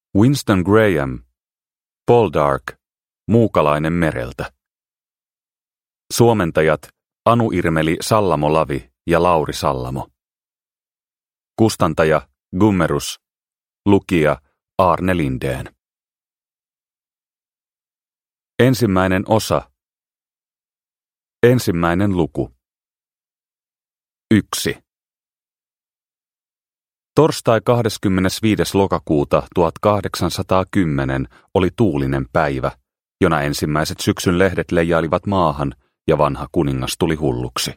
Winston Graham, Poldark, muukalainen mereltä. Suomentajat Anu Irmeli Sallamo-Lavi ja Lauri Sallamo. Kustantaja Gummerus, lukija Arne Lindén. Ensimmäinen osa. Ensimmäinen luku. 1. Torstai 25. lokakuuta 1810 oli tuulinen päivä, jona ensimmäiset syksyn lehdet leijailivat maahan ja vanha kuningas tuli hulluksi.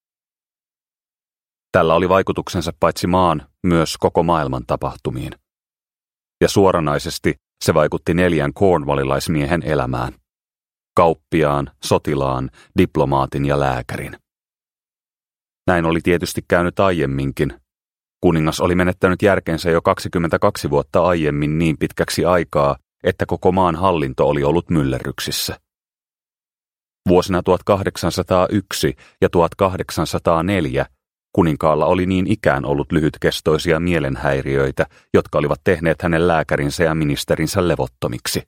Tällä oli vaikutuksensa paitsi maan, myös koko maailman tapahtumiin. Ja suoranaisesti se vaikutti 4 cornwallilaismiehen elämään. Kauppiaan, sotilaan, diplomaatin ja lääkärin. Näin oli tietysti käynyt aiemminkin. Kuningas oli menettänyt järkensä jo 22 vuotta aiemmin niin pitkäksi aikaa, että koko maan hallinto oli ollut myllerryksissä. Vuosina 1801 ja 1804 kuninkaalla oli niin ikään ollut lyhytkestoisia mielenhäiriöitä, jotka olivat tehneet hänen lääkärinsä ja ministerinsä levottomiksi.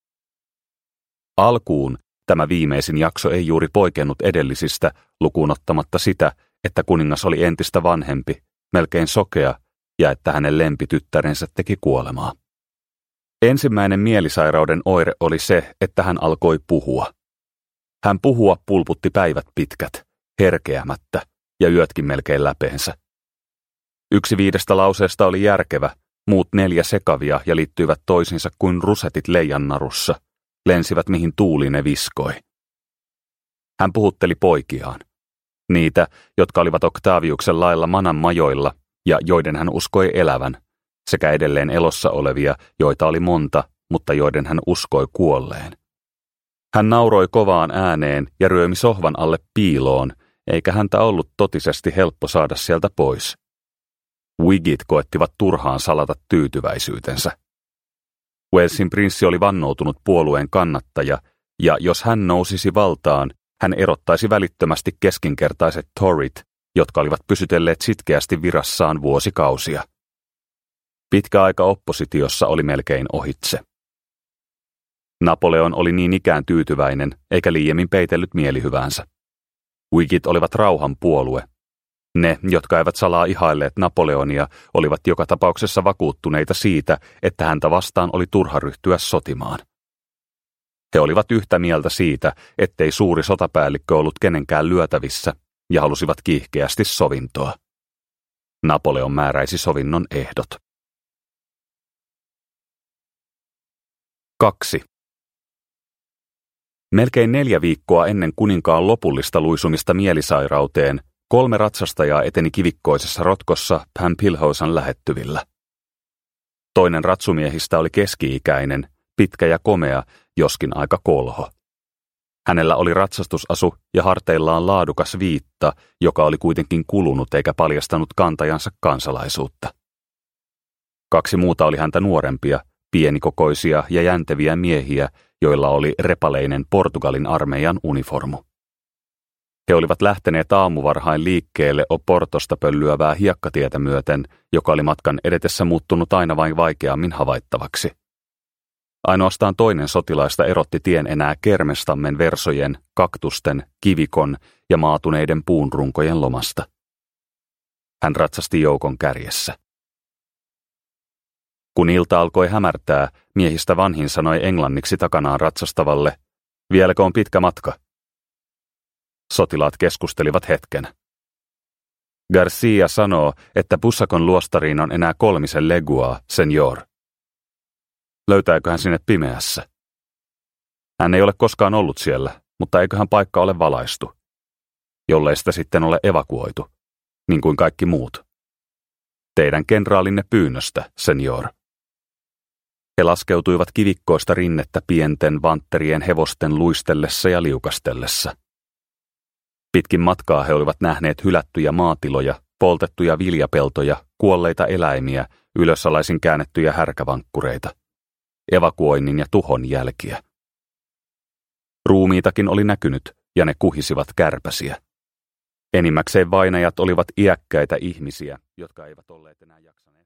Alkuun tämä viimeisin jakso ei juuri poikennut edellisistä, lukuun ottamatta sitä, että kuningas oli entistä vanhempi, melkein sokea, ja että hänen lempityttärensä teki kuolemaa. Ensimmäinen mielisairauden oire oli se, että hän alkoi puhua. Hän puhua pulputti päivät pitkät, herkeämättä, ja yötkin melkein läpeensä. 1/5 lauseesta oli järkevä, muut 4 sekavia ja liittyivät toisiinsa kuin rusetit leijannarussa, lensivät mihin tuuli ne viskoi. Hän puhutteli poikiaan. Niitä, jotka olivat Octaviuksen lailla manan majoilla ja joiden hän uskoi elävän, sekä edelleen elossa olevia, joita oli monta, mutta joiden hän uskoi kuolleen. Hän nauroi kovaan ääneen ja ryömi sohvan alle piiloon, eikä häntä ollut totisesti helppo saada sieltä pois. Whigit koettivat turhaan salata tyytyväisyytensä. Walesin prinssi oli vannoutunut puolueen kannattaja, ja jos hän nousisi valtaan, hän erottaisi välittömästi keskinkertaiset Toryt, jotka olivat pysytelleet sitkeästi virassaan vuosikausia. Pitkä aika oppositiossa oli melkein ohitse. Napoleon oli niin ikään tyytyväinen, eikä liiemmin peitellyt mielihyväänsä. Whigit olivat rauhan puolue. Ne, jotka eivät salaa ihailleet Napoleonia, olivat joka tapauksessa vakuuttuneita siitä, että häntä vastaan oli turha ryhtyä sotimaan. He olivat yhtä mieltä siitä, ettei suuri sotapäällikkö ollut kenenkään lyötävissä, ja halusivat kiihkeästi sovintoa. Napoleon määräisi sovinnon ehdot. 2. Melkein 4 viikkoa ennen kuninkaan lopullista luisumista mielisairauteen 3 ratsastajaa eteni kivikkoisessa rotkossa Pampilhousan lähettyvillä. Toinen ratsumiehistä oli keski-ikäinen, pitkä ja komea, joskin aika kolho. Hänellä oli ratsastusasu ja harteillaan laadukas viitta, joka oli kuitenkin kulunut eikä paljastanut kantajansa kansalaisuutta. 2 muuta oli häntä nuorempia, pienikokoisia ja jänteviä miehiä, joilla oli repaleinen Portugalin armeijan uniformu. He olivat lähteneet aamuvarhain liikkeelle Oportosta pöllyävää hiekkatietä myöten, joka oli matkan edetessä muuttunut aina vain vaikeammin havaittavaksi. Ainoastaan toinen sotilaista erotti tien enää kermestammen versojen, kaktusten, kivikon ja maatuneiden puunrunkojen lomasta. Hän ratsasti joukon kärjessä. Kun ilta alkoi hämärtää, miehistä vanhin sanoi englanniksi takanaan ratsastavalle, vieläkö on pitkä matka? Sotilaat keskustelivat hetken. Garcia sanoo, että Pussakon luostariin on enää 3 leguaa, senor. Löytääkö hän sinne pimeässä? Hän ei ole koskaan ollut siellä, mutta eiköhän paikka ole valaistu. Jollei sitä sitten ole evakuoitu, niin kuin kaikki muut. Teidän kenraalinne pyynnöstä, senor. He laskeutuivat kivikkoista rinnettä pienten vantterien hevosten luistellessa ja liukastellessa. Pitkin matkaa he olivat nähneet hylättyjä maatiloja, poltettuja viljapeltoja, kuolleita eläimiä, ylösalaisin käännettyjä härkävankkureita, evakuoinnin ja tuhon jälkiä. Ruumiitakin oli näkynyt, ja ne kuhisivat kärpäsiä. Enimmäkseen vainajat olivat iäkkäitä ihmisiä, jotka eivät olleet enää jaksaneet.